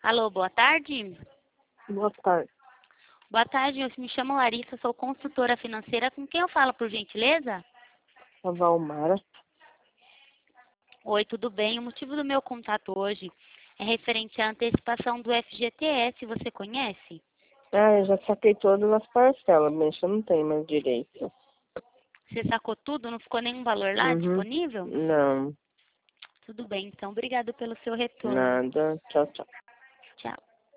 Alô, boa tarde. Boa tarde. Boa tarde, eu me chamo Larissa, sou consultora financeira. Com quem eu falo, por gentileza? A Valmara. Oi, tudo bem? O motivo do meu contato hoje é referente à antecipação do FGTS. Você conhece? Ah, eu já saquei todas as parcelas, mas eu não tenho mais direito. Você sacou tudo? Não ficou nenhum valor lá Uhum. disponível? Não, Tudo bem, então. Obrigado pelo seu retorno. nada. Tchau, tchau. Tchau.